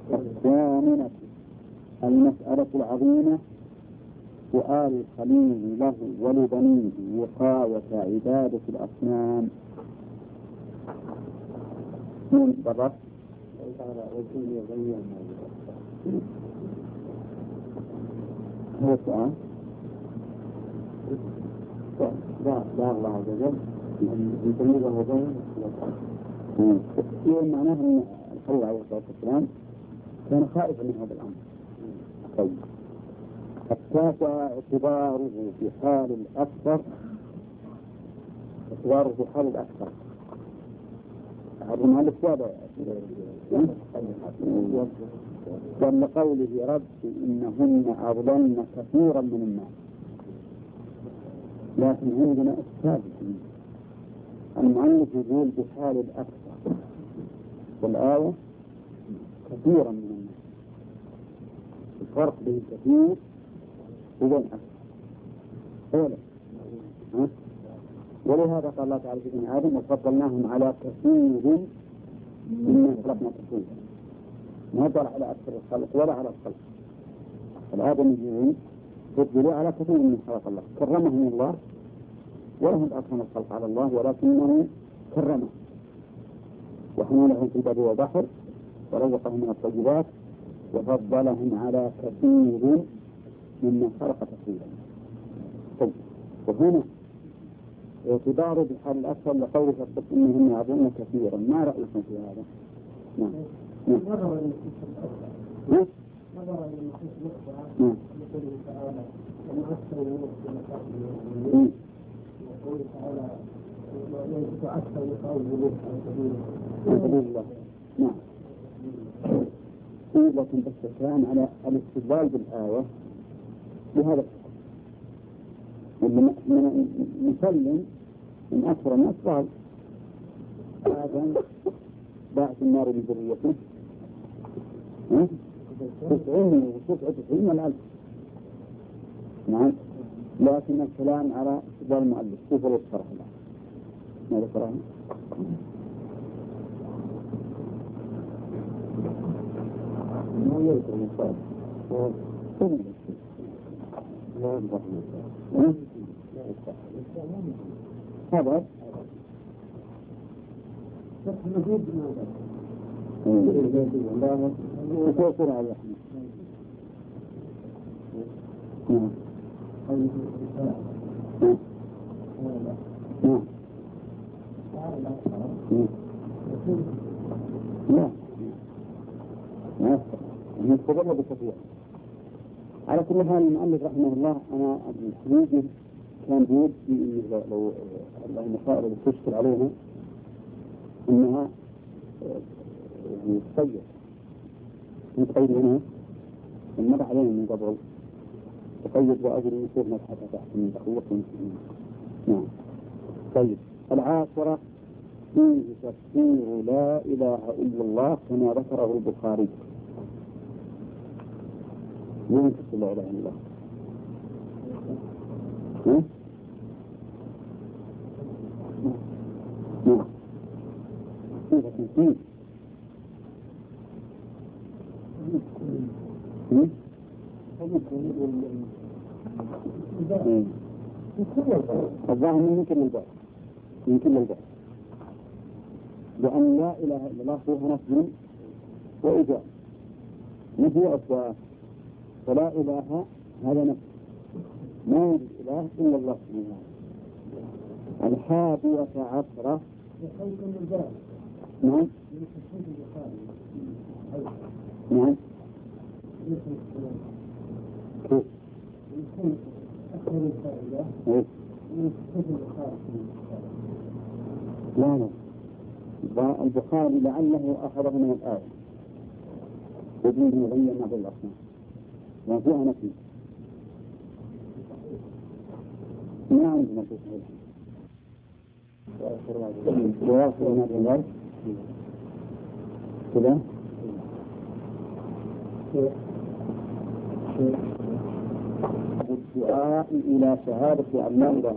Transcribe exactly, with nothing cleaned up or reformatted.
الثامنة المسألة العظيمة سؤال الخليل له ولبنيه وقاية عبادة الأصنام. من برد هو سؤال لا لا الله عز وجل يسميه وضعه يقول معناه أن الخليل عليه الصلاة والسلام كان خائفا من هذا الأمر. طيب التاسع اعتباره في حال الأكثر اعتباره في حال الأكثر هذا المؤلف وضع وأن قوله رب إنهن أضللن كثيرا من الناس، لكن عندنا الثابت المؤلف يقول بحال الأكثر والآية كثيرا من الناس، الفرق بين كثير وبين أكثر أولا. ولهذا قال الله تعالى في ابن آدم وفضلناهم على كثير ممن خلقنا تفضيلا، ما دل على أكثر الخلق ولا على الخلق. الآدميين فضلوا على كثير من خلق الله، كرمهم الله ولهم أكرم الخلق على الله ولكنه كرمه وحملهم في البر والبحر ورزقهم من الطيبات وفضلهم على كثير ممن خلق تفضيلا. طيب وهنا اعتباره بحال الأكثر لقوله فقط إنهم يعظمون كثيرا، ما رأيكم في هذا؟ نعم نظرا للنصوص نظرا للنصوص الأخرى لقوله تعالى وما أكثر الناس بالمساكين وقوله تعالى ويجب أكثر لقول الجلوس على سبيل الله. نعم لكن بس كان على الاستدلال بالآية بهذا نسلم من أكثر الناس قال آدم باعث النار بذريته تسعين وتسعة وتسعين والألف. نعم لكن الكلام على استدلال المؤلف كيف لو تصرح الله ماذا ذكره؟ ما يذكر المصاب لا يذكر هذا نجيب ماذا؟ وكيف على الرحمة؟ نعم نعم لا نستغل بكثير. على كل حال المؤلف رحمه الله أنا الحديث كان بيد في لو المسائل اللي تشكل عليها إنها يعني تطير نتقيد منها المرة علينا من قبل تقيد وأجري يصير نبحث تحت من تخوف المسلمين. نعم طيب العاشرة فيه تفسير لا إله إلا الله كما ذكره البخاري. وين تفسير لا إله إلا الله؟ نعم نعم كيف تنسيه الظاهر من كل الباب من كل الباب لأن لا إله إلا الله فيها نفي وإجابة نفي وإثبات فلا إله هذا نفي ما يوجد إله إلا الله سبحانه. الحادية عشرة نعم نعم كيف لا لا البخاري لعله أخذه من الآية بدون يغير ما بالأصنام ما فيها نفي ما عندنا في صحيح ويغفر ما بالله كذا الدعاء إلى شهادة أن لا إله